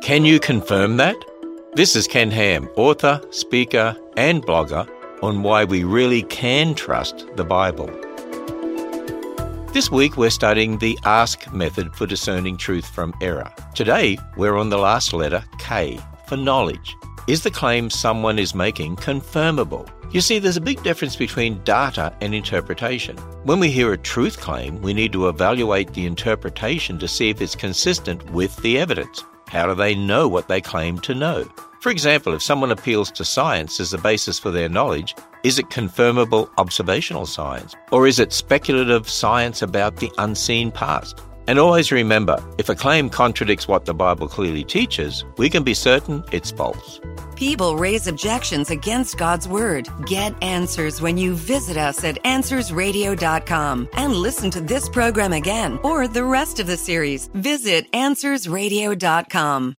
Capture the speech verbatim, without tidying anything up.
Can you confirm that? This is Ken Ham, author, speaker, and blogger on why we really can trust the Bible. This week we're studying the ask method for discerning truth from error. Today we're on the last letter, K, for knowledge. Is the claim someone is making confirmable? You see, there's a big difference between data and interpretation. When we hear a truth claim, we need to evaluate the interpretation to see if it's consistent with the evidence. How do they know what they claim to know? For example, if someone appeals to science as the basis for their knowledge, is it confirmable observational science? Or is it speculative science about the unseen past? And always remember, if a claim contradicts what the Bible clearly teaches, we can be certain it's false. People raise objections against God's Word. Get answers when you visit us at answers radio dot com and listen to this program again or the rest of the series. Visit answers radio dot com.